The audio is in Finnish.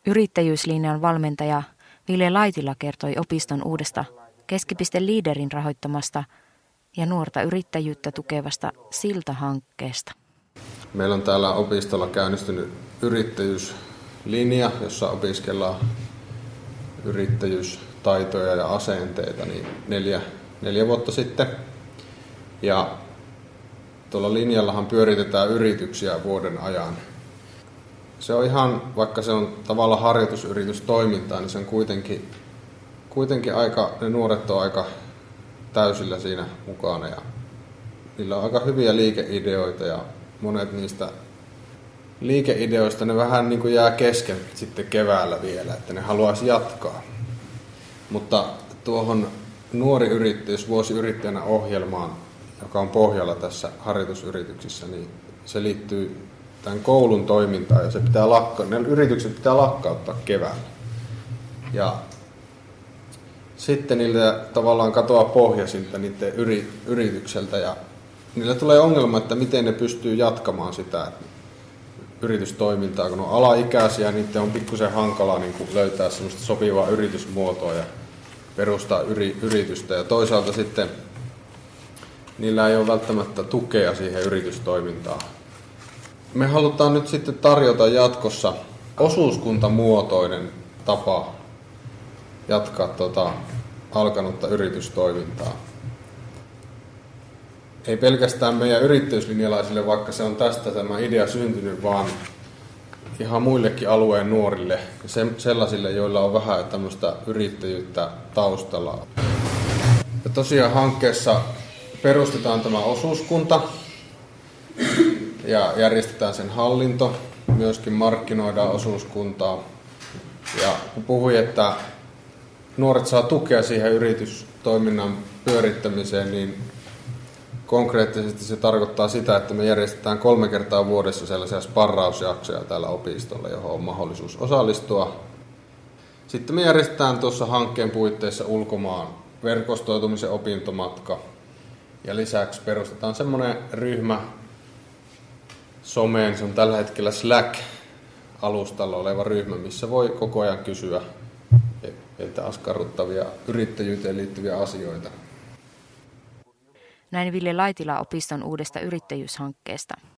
Yrittäjyyslinjan valmentaja Ville Laitila kertoi opiston uudesta Keskipiste Leaderin rahoittamasta ja nuorta yrittäjyyttä tukevasta Silta-hankkeesta. Meillä on täällä opistolla käynnistynyt yrittäjyyslinja, jossa opiskellaan yrittäjyystaitoja ja asenteita niin neljä vuotta sitten. Ja tuolla linjallahan pyöritetään yrityksiä vuoden ajan. Se on ihan, vaikka se on tavallaan harjoitusyritystoimintaa, niin se on kuitenkin ne nuoret on aika täysillä siinä mukana. Ja niillä on aika hyviä liikeideoita ja monet niistä liikeideoista ne vähän niin kuin jää kesken sitten keväällä vielä, että ne haluaisi jatkaa. Mutta tuohon nuori yrittäjyys vuosiyrittäjänä ohjelmaan, joka on pohjalla tässä harjoitusyrityksissä, niin se liittyy tämän koulun toimintaan ja ne yritykset pitää lakkauttaa keväällä. Ja sitten niille tavallaan katoaa pohja siltä niiden yritykseltä ja niillä tulee ongelma, että miten ne pystyy jatkamaan sitä yritystoimintaa, kun on alaikäisiä, niiden on pikkusen hankalaa niin kuin löytää semmoista sopivaa yritysmuotoa ja perustaa yritystä. Ja toisaalta sitten niillä ei ole välttämättä tukea siihen yritystoimintaan. Me halutaan nyt sitten tarjota jatkossa osuuskuntamuotoinen tapa jatkaa alkanutta yritystoimintaa. Ei pelkästään meidän yrittäjyyslinjalaisille, vaikka se on tästä tämä idea syntynyt, vaan ihan muillekin alueen nuorille, sellaisille, joilla on vähän tämmöistä yrittäjyyttä taustalla. Ja tosiaan hankkeessa perustetaan tämä osuuskunta ja järjestetään sen hallinto, myöskin markkinoidaan osuuskuntaa. Ja kun puhuin, että nuoret saa tukea siihen yritystoiminnan pyörittämiseen, niin konkreettisesti se tarkoittaa sitä, että me järjestetään 3 kertaa vuodessa sellaisia sparrausjaksoja täällä opistolla, johon on mahdollisuus osallistua. Sitten me järjestetään tuossa hankkeen puitteissa ulkomaan verkostoitumisen opintomatka. Ja lisäksi perustetaan semmoinen ryhmä someen, se on tällä hetkellä Slack-alustalla oleva ryhmä, missä voi koko ajan kysyä heiltä askarruttavia yrittäjyyteen liittyviä asioita. Näin Ville Laitila opiston uudesta yrittäjyyshankkeesta.